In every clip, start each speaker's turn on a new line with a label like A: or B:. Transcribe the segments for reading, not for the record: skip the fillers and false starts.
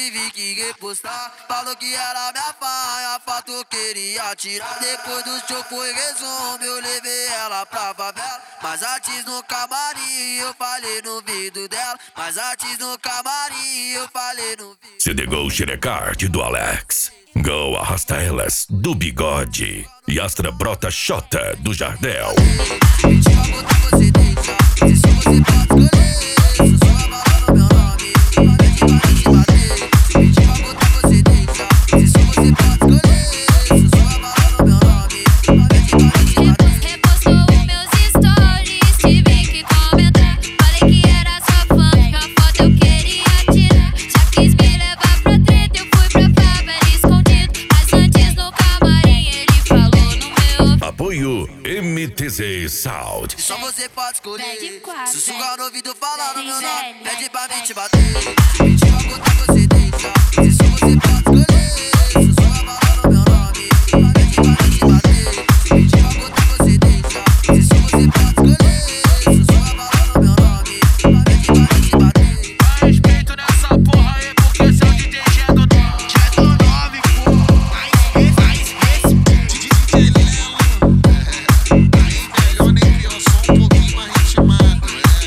A: tive que repostar. Falou que era minha fã, a foto queria tirar. Depois do show foi resumo, eu levei ela pra favela. Mas antes no camarim eu falei no ouvido dela. Mas antes no camarim eu falei no ouvido.
B: CD Go Xerecard do Alex. Go Arrasta Elas do Bigode. E Astra Brota Xota do Jardel.
A: Mentira, botar você deitar. Se só você pode escolher. Se só a bala no meu nome, pede pra gente bater. Mentira, botar você deitar. Se só você pode escolher. Se só a bala no meu nome, pede pra gente bater.
C: Repostou os meus stories, tive que comentar. Falei que era sua fã, que a foto eu queria tirar. Já quis me levar pra treta, eu fui pra favela escondido. Mas antes no camarim ele falou no meu ouvido.
B: Apoio MTZ Sound.
A: Só você pode escolher.
C: Pede quatro,
A: Sussurrar no ouvido, falar no meu nome,
C: Gisele.
A: pede pra mim te bater. Mentira, botar você deitar. Se só você pode escolher. Sussurra a bala no meu nome, pede pra mim te bater. Mentira, botar você deitar. Se só você pode escolher. Sussurra a bala no meu nome, pede pra mim te bater.
D: Dá respeito nessa porra aí, porque seu DJ é do 9. É do 9, porra. Mais esse, DJ Léo. Aí melhor nem pior, só um pouquinho mais ritmado.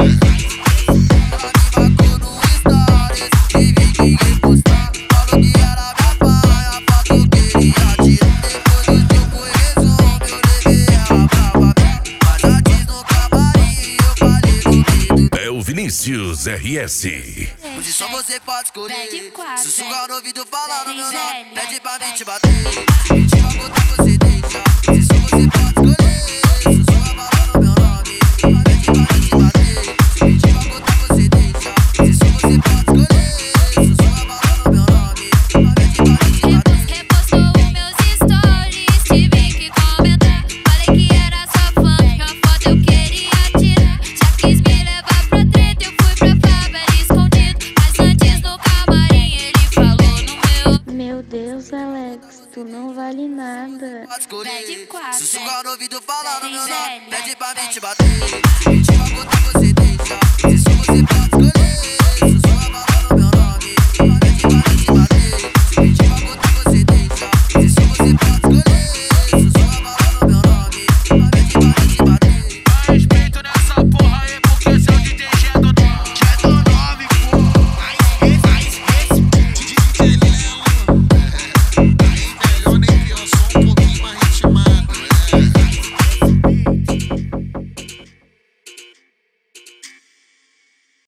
A: Ela me marcou no stories, tive que repostar. Falou que era minha fã, a foto queria tirar. Depois do show foi resumo, eu levei ela pra favela. Mas antes no camarim eu falei no ouvido.
B: É o Vinícius RS.
A: Hoje só você pode escolher.
C: Pede quatro,
A: Sussurrar no ouvido, falar no meu nome,
C: Gisele.
A: pede pra mim te bater. Mentira, botar você deitar. Se só você pode escolher. Sussurra a bala no meu nome, pede pra mim te bater. Mentira, botar você deitar. Se só você pode escolher. Sussurra a bala no meu nome, pede pra mim te bater.
C: Repostou os meus stories, tive que comentar. Falei que era sua fã, que a foto eu queria tirar. Já quis me levar pra treta, eu fui pra favela escondido. Mas antes no camarim ele falou no meu.
E: Meu Deus, Alex, tu não vale nada.
A: Pode escolher.
C: Pede quatro,
A: Sussurrar no ouvido, falar no meu nome,
C: Gisele.
A: pede pra mim te bater. Mentira, botar você deitar. Se só você pode escolher.